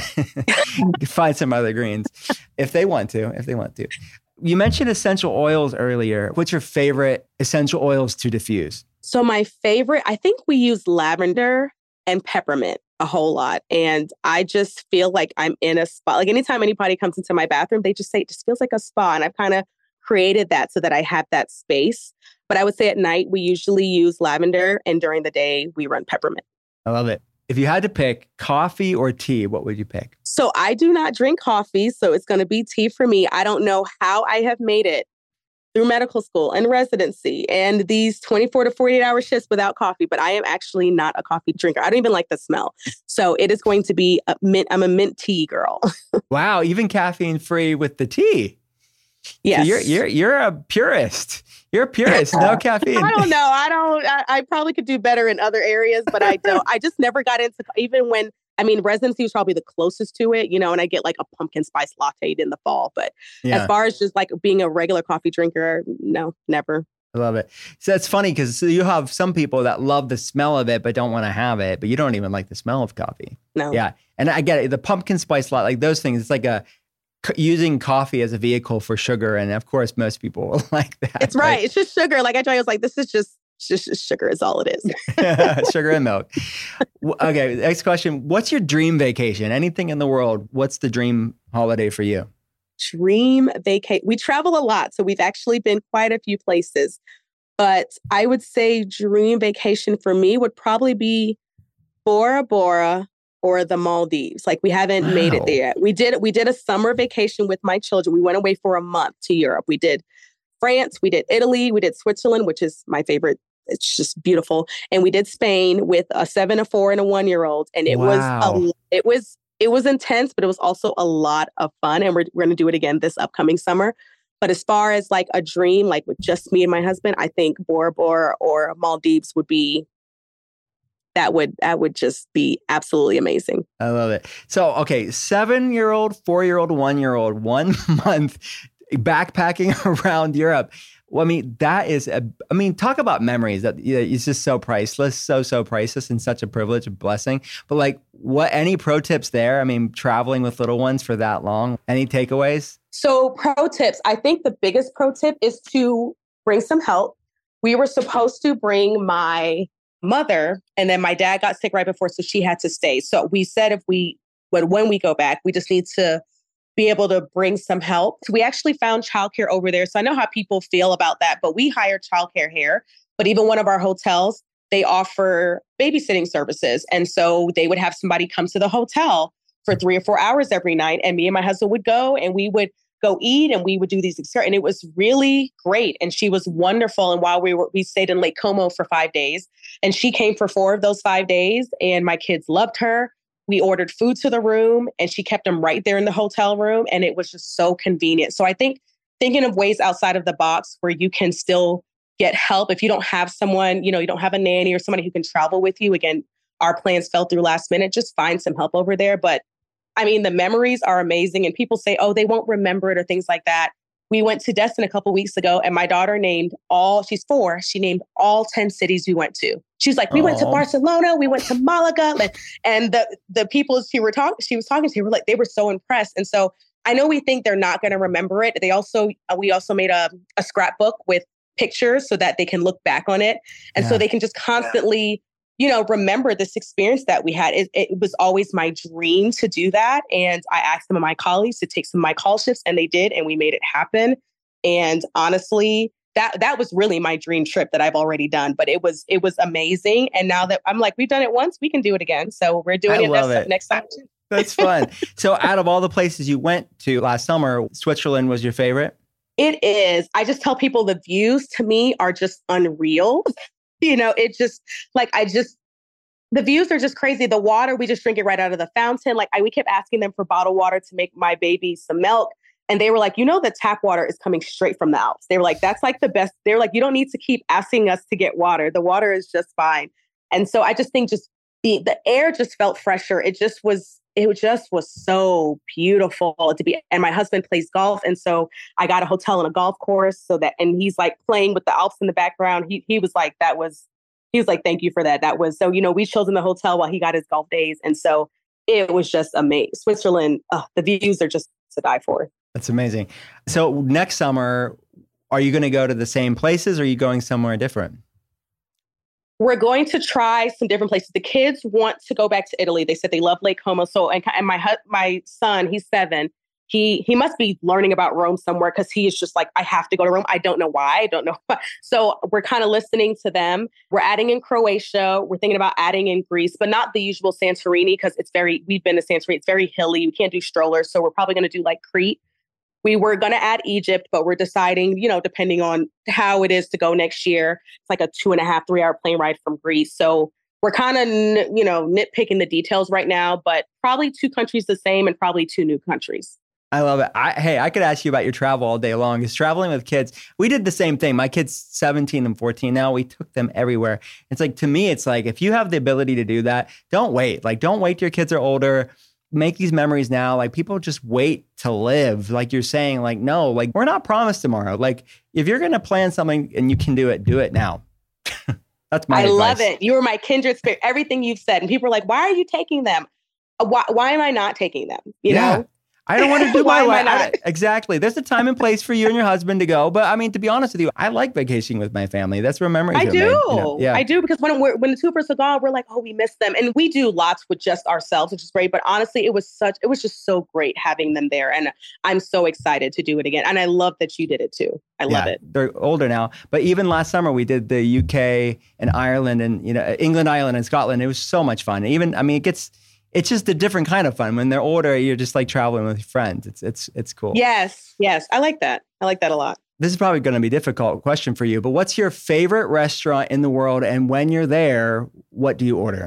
find some other greens if they want to, if they want to. You mentioned essential oils earlier. What's your favorite essential oils to diffuse? So my favorite, I think we use lavender and peppermint a whole lot. And I just feel like I'm in a spa. Like anytime anybody comes into my bathroom, they just say it just feels like a spa. And I've kind of created that so that I have that space. But I would say at night, we usually use lavender. And during the day, we run peppermint. I love it. If you had to pick coffee or tea, what would you pick? So I do not drink coffee. So it's going to be tea for me. I don't know how I have made it through medical school and residency and these twenty-four to forty-eight hour shifts without coffee, but I am actually not a coffee drinker. I don't even like the smell. So it is going to be a mint. I'm a mint tea girl. Wow. Even caffeine free with the tea. Yes. So you're, you're, you're a purist. You're a purist. No caffeine. I don't know. I don't, I, I probably could do better in other areas, but I don't, I just never got into, even when, I mean, residency was probably the closest to it, you know, and I get like a pumpkin spice latte in the fall. But yeah. As far as just like being a regular coffee drinker, no, never. I love it. So that's funny because so you have some people that love the smell of it, but don't want to have it, but you don't even like the smell of coffee. No. Yeah. And I get it. The pumpkin spice latte, like those things, it's like a, using coffee as a vehicle for sugar. And of course, most people like that. It's right. Like, it's just sugar. Like I try, I was like, this is just, just, just sugar is all it is. Sugar and milk. Okay. Next question. What's your dream vacation? Anything in the world. What's the dream holiday for you? Dream vacation. We travel a lot. So we've actually been quite a few places, but I would say dream vacation for me would probably be Bora Bora or the Maldives. Like we haven't wow. made it there yet. We did, we did a summer vacation with my children. We went away for a month to Europe. We did France, we did Italy, we did Switzerland, which is my favorite. It's just beautiful. And we did Spain with a seven, a four, and a one-year-old. And it wow. was, a, it was, it was intense, but it was also a lot of fun. And we're, we're going to do it again this upcoming summer. But as far as like a dream, like with just me and my husband, I think Bora Bora or Maldives would be That would that would just be absolutely amazing. I love it. So, okay, seven-year-old, four-year-old, one-year-old, one month backpacking around Europe. Well, I mean, that is, a, I mean, talk about memories that you know, it's just so priceless, so, so priceless and such a privilege, a blessing. But like, what, any pro tips there? I mean, traveling with little ones for that long, any takeaways? So pro tips, I think the biggest pro tip is to bring some help. We were supposed to bring my mother, and then my dad got sick right before, so she had to stay. So we said if we, when, when we go back, we just need to be able to bring some help. So we actually found childcare over there. So I know how people feel about that, but we hire childcare here. But even one of our hotels, they offer babysitting services. And so they would have somebody come to the hotel for three or four hours every night. And me and my husband would go and we would go eat and we would do these excursions. And it was really great. And she was wonderful. And while we were, we stayed in Lake Como for five days and she came for four of those five days and my kids loved her. We ordered food to the room and she kept them right there in the hotel room. And it was just so convenient. So I think thinking of ways outside of the box where you can still get help. If you don't have someone, you know, you don't have a nanny or somebody who can travel with you. Again, our plans fell through last minute, just find some help over there. But I mean, the memories are amazing and people say, oh, they won't remember it or things like that. We went to Destin a couple of weeks ago and my daughter named all, she's four, she named all ten cities we went to. She was like, we Aww. went to Barcelona, we went to Malaga. And the the people she were talking, she was talking to were like, they were so impressed. And so I know we think they're not going to remember it. They also, uh, we also made a, a scrapbook with pictures so that they can look back on it. And yeah. so they can just constantly, you know, remember this experience that we had. It, it was always my dream to do that. And I asked some of my colleagues to take some of my call shifts and they did, and we made it happen. And honestly, that that was really my dream trip that I've already done, but it was, it was amazing. And now that I'm like, we've done it once, we can do it again. So we're doing I it next, it next time too. That's fun. So out of all the places you went to last summer, Switzerland was your favorite? It is. I just tell people the views to me are just unreal. You know, it just like, I just, the views are just crazy. The water, we just drink it right out of the fountain. Like I, we kept asking them for bottled water to make my baby some milk. And they were like, you know, the tap water is coming straight from the Alps. They were like, that's like the best. They were like, you don't need to keep asking us to get water. The water is just fine. And so I just think just the, the air just felt fresher. It just was, it just was so beautiful to be. And my husband plays golf. And so I got a hotel and a golf course so that, and he's like playing with the Alps in the background. He he was like, that was, he was like, thank you for that. That was, so, you know, we chilled in the hotel while he got his golf days. And so it was just amazing. Switzerland, oh, the views are just to die for. That's amazing. So next summer, are you going to go to the same places or are you going somewhere different? We're going to try some different places. The kids want to go back to Italy. They said they love Lake Como. So, and, and my hu- my son, he's seven. He he must be learning about Rome somewhere because he is just like, I have to go to Rome. I don't know why. I don't know. So we're kind of listening to them. We're adding in Croatia. We're thinking about adding in Greece, but not the usual Santorini because it's very, we've been to Santorini. It's very hilly. We can't do strollers. So we're probably going to do like Crete. We were going to add Egypt, but we're deciding, you know, depending on how it is to go next year. It's like a two and a half, three hour plane ride from Greece. So we're kind of, you know, nitpicking the details right now, but probably two countries the same and probably two new countries. I love it. I, hey, I could ask you about your travel all day long. Is traveling with kids, we did the same thing. My kid's seventeen and fourteen now. We took them everywhere. It's like, to me, it's like, if you have the ability to do that, don't wait. Like, don't wait till your kids are older. Make these memories now. Like, people just wait to live. Like you're saying, like, no, like, we're not promised tomorrow. Like, if you're going to plan something and you can do it, do it now. That's my I advice. love it. You are my kindred spirit. Everything you've said. And people are like, why are you taking them? Why, why am I not taking them? You yeah. know? I don't want to do Why my am I life. not? Exactly. There's a time and place for you and your husband to go. But I mean, to be honest with you, I like vacationing with my family. That's where memories I are do. made, you know? Yeah. I do, because when we're, when the two of us are gone, we're like, oh, we miss them. And we do lots with just ourselves, which is great. But honestly, it was such, it was just so great having them there. And I'm so excited to do it again. And I love that you did it too. I love yeah, it. They're older now. But even last summer, we did the U K and Ireland and, you know, England, Ireland, and Scotland. It was so much fun. Even, I mean, it gets, it's just a different kind of fun. When they're older, you're just like traveling with friends. It's it's it's cool. Yes, yes. I like that. I like that a lot. This is probably going to be a difficult question for you, but what's your favorite restaurant in the world? And when you're there, what do you order?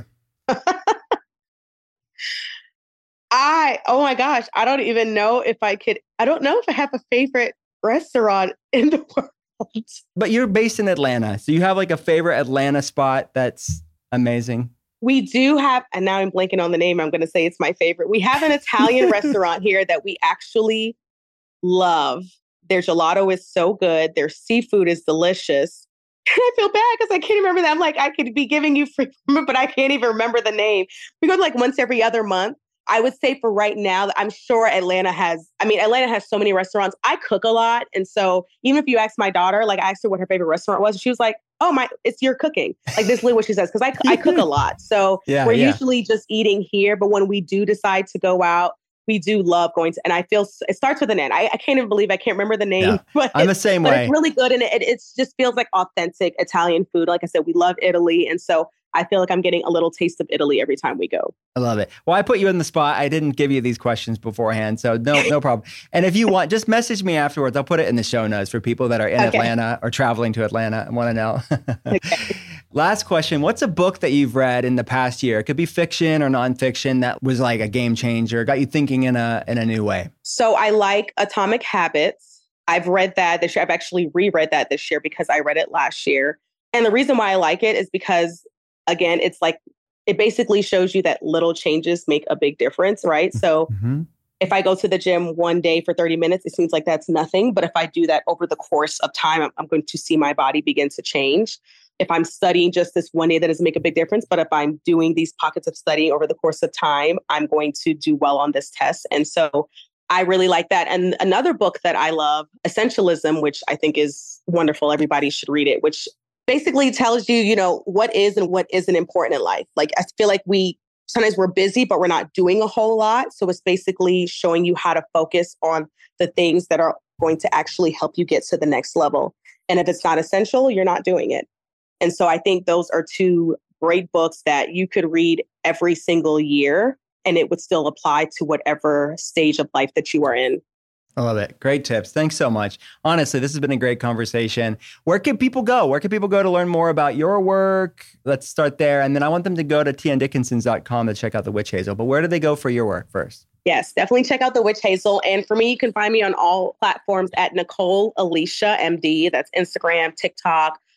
I, oh my gosh, I don't even know if I could, I don't know if I have a favorite restaurant in the world. But you're based in Atlanta. So you have like a favorite Atlanta spot that's amazing? We do have, and now I'm blanking on the name. I'm going to say it's my favorite. We have an Italian restaurant here that we actually love. Their gelato is so good. Their seafood is delicious. And I feel bad because I can't remember that. I'm like, I could be giving you free, but I can't even remember the name. We go like once every other month. I would say for right now, I'm sure Atlanta has, I mean, Atlanta has so many restaurants. I cook a lot. And so even if you ask my daughter, like I asked her what her favorite restaurant was, she was like, oh my, it's your cooking. Like this is literally what she says. Cause I, I cook a lot. So yeah, we're yeah. usually just eating here. But when we do decide to go out, we do love going to, and I feel it starts with an N. I, I can't even believe I can't remember the name, Yeah, but I'm the same but way. It's really good. And it, it just feels like authentic Italian food. Like I said, we love Italy. And so I feel like I'm getting a little taste of Italy every time we go. I love it. Well, I put you in the spot. I didn't give you these questions beforehand, so no, no problem. And if you want, just message me afterwards. I'll put it in the show notes for people that are in Okay. Atlanta or traveling to Atlanta and want to know. Okay. Last question. What's a book that you've read in the past year? It could be fiction or nonfiction that was like a game changer, got you thinking in a in a new way. So I like Atomic Habits. I've read that this year. I've actually reread that this year because I read it last year. And the reason why I like it is because, again, it's like, it basically shows you that little changes make a big difference, right? So Mm-hmm. if I go to the gym one day for thirty minutes, it seems like that's nothing. But if I do that over the course of time, I'm, I'm going to see my body begin to change. If I'm studying just this one day, that doesn't make a big difference. But if I'm doing these pockets of studying over the course of time, I'm going to do well on this test. And so I really like that. And another book that I love, Essentialism, which I think is wonderful. Everybody should read it, which basically tells you, you know, what is and what isn't important in life. Like, I feel like we, sometimes we're busy, but we're not doing a whole lot. So it's basically showing you how to focus on the things that are going to actually help you get to the next level. And if it's not essential, you're not doing it. And so I think those are two great books that you could read every single year and it would still apply to whatever stage of life that you are in. I love it. Great tips. Thanks so much. Honestly, this has been a great conversation. Where can people go? Where can people go to learn more about your work? Let's start there. And then I want them to go to tian dickinsons dot com to check out The Witch Hazel. But where do they go for your work first? Yes, definitely check out The Witch Hazel. And for me, you can find me on all platforms at Nicole Alicia M D. That's Instagram, TikTok,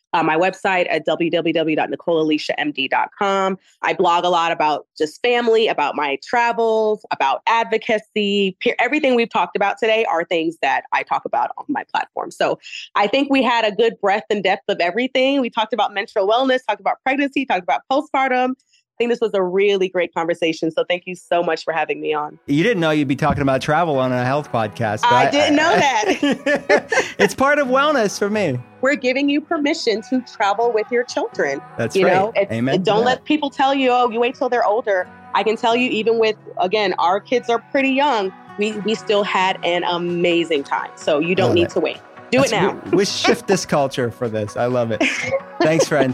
uh, my website at w w w dot nicole alicia m d dot com. I blog a lot about just family, about my travels, about advocacy. Pe- Everything we've talked about today are things that I talk about on my platform. So I think we had a good breadth and depth of everything. We talked about menstrual wellness, talked about pregnancy, talked about postpartum. I think this was a really great conversation. So thank you so much for having me on. You didn't know you'd be talking about travel on a health podcast. But I didn't know that. It's part of wellness for me. We're giving you permission to travel with your children. That's you right. know, it's, Amen. Don't Yeah. let people tell you, oh, you wait till they're older. I can tell you, even with, again, our kids are pretty young. We we still had an amazing time. So you don't Love need it. to wait. Do That's- it now. We, we shift this culture for this. I love it. Thanks, friends.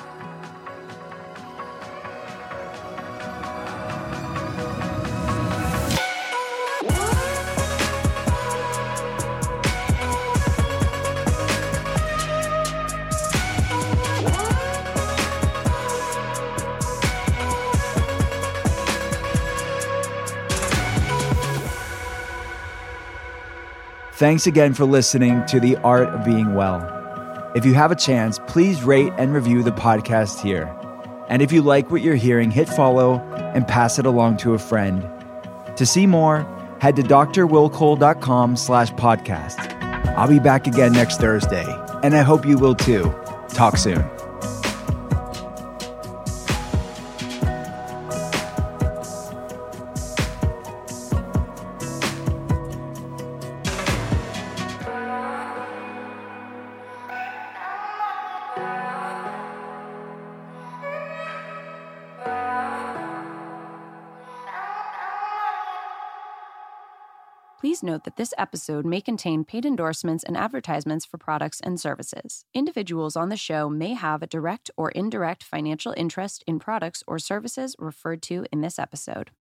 Thanks again for listening to The Art of Being Well. If you have a chance, please rate and review the podcast here. And if you like what you're hearing, hit follow and pass it along to a friend. To see more, head to drwillcole.com slash podcast. I'll be back again next Thursday, and I hope you will too. Talk soon. Please note that this episode may contain paid endorsements and advertisements for products and services. Individuals on the show may have a direct or indirect financial interest in products or services referred to in this episode.